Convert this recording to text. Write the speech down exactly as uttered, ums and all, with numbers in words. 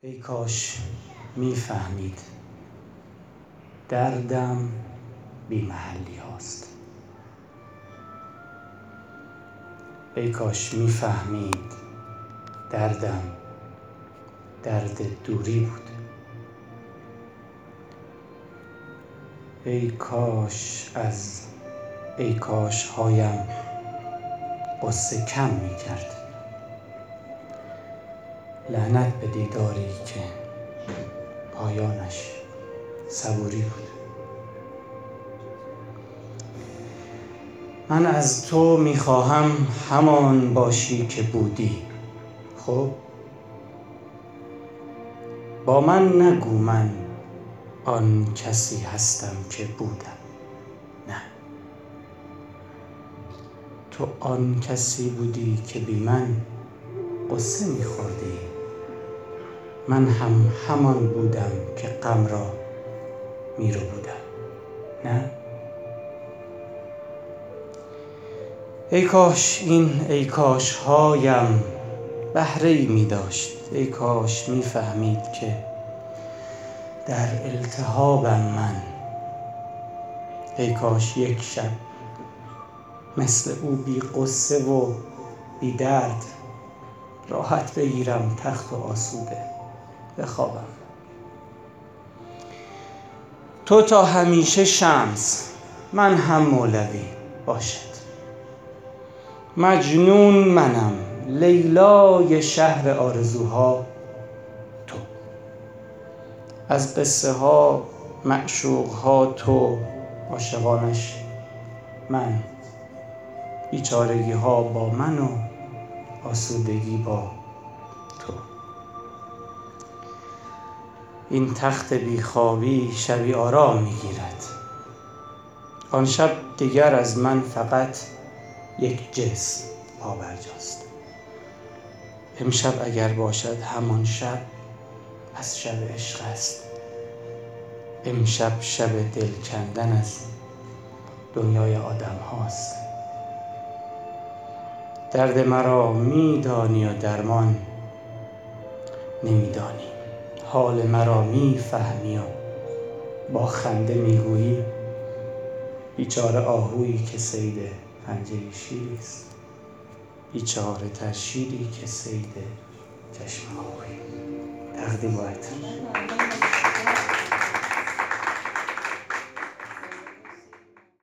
ای کاش میفهمید دردم بی محلی هاست. ای کاش میفهمید دردم درد دوری بود. ای کاش از ای کاش هایم قصه کم میکرد. لعنت به دیداری که پایانش صبوری بود. من از تو میخواهم همان باشی که بودی. خب با من نگو من آن کسی هستم که بودم. نه، تو آن کسی بودی که بی من قصه میخوردی. من هم همان بودم که غم را میرو بودم. نه، ای کاش این ای کاش هایم بهره‌ای می داشت. ای کاش می فهمید که در التهابم من. ای کاش یک شب مثل او بی قصه و بی درد راحت بگیرم تخت و آسوده بخوابم. تو تا همیشه شمس، من هم مولوی باشد. مجنون منم، لیلای شهر آرزوها تو. از قصه ها معشوق ها تو، عاشقانش من. بیچارگی ها با من و آسودگی با تو. این تخت بیخوابی شبی آرام میگیرد. آن شب دیگر از من فقط یک جسم پابرجاست. امشب اگر باشد همان شب از شب عشق است. امشب شب دل کندن از دنیای آدم هاست. درد مرا میدانی و درمان نمیدانی. حال مرا میفهمی و با خنده میگویی بیچاره آهویی که صید پنجه شیری است. بیچاره تر شیری که صید چشم آهویی. تقدیم باید